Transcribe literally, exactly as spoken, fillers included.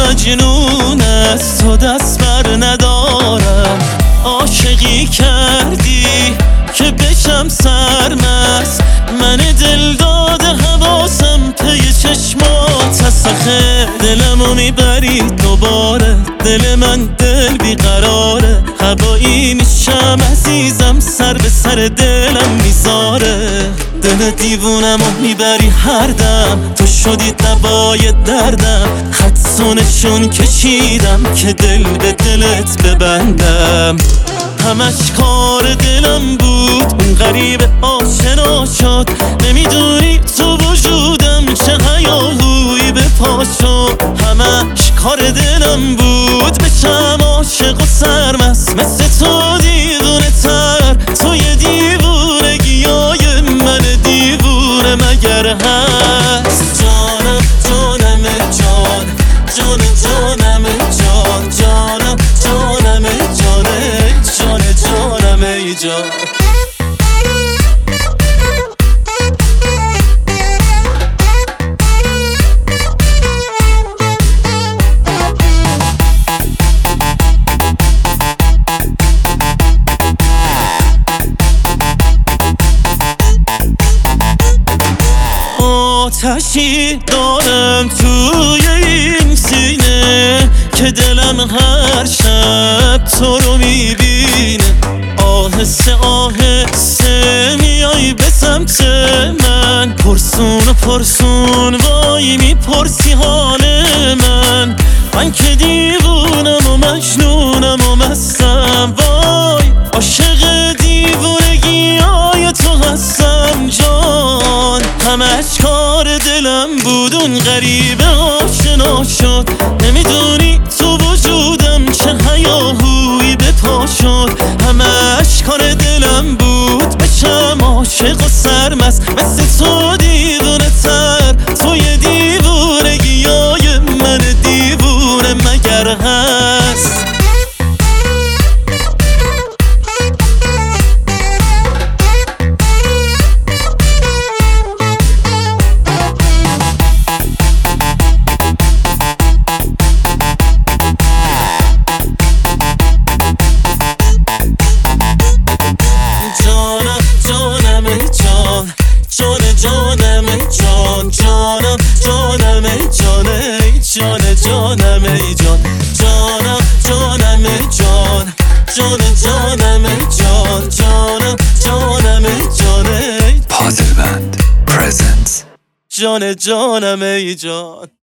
مجنون از تو دست بر ندارم. عاشقی کردی که بشم سرمست، من دل داده حواسم پی چشمات هست. آخه دلمو میبری دوباره، دل من دل بیقراره. هوایی میشم عزیزم، سر به سر دلم میذاره. دل دیوونمو میبری هر دم، تو شدی دوای دردم. خط و نشون کشیدم که دل به دلت ببندم. همش کار دلم بود، اون غریب آشنا شد. نمیدونی تو وجودم چه هیاهویی به پا شد. همش کار دلم بود، بشم عاشق و سرمست مثل تو دیوونه تر. توی دیوونگیای من دیوونه مگر هست؟ جانم جانم جان، جان جانم جان، جانم جانم جانه، جان جانم ای جان. آتشی دارم توی این سینه که دلم هر شب تو رو میبینه. آهسته آهسته میای به سمت من، پرسون و پرسون وای میپرسی حال من. من که دیوونم و مجنونم و مستم، وای عاشق دیوونگی های تو هستم جان. همش کار دلم بود، اون غریبه آشنا شد. نمیدونی تو وجودم چه هیاهویی به پا شد. همش کار دلم بود، بشم عاشق و سرمست مثل تو دیوونه تر. توی دیوونگیای من دیوونه مگر هست؟ جانم جانم جانه، جان جانم ای جان. جانم جانم جان، جان جانم جان، جانم جانم جانه. پازل بند پرزنتس. جان جانم ای جان.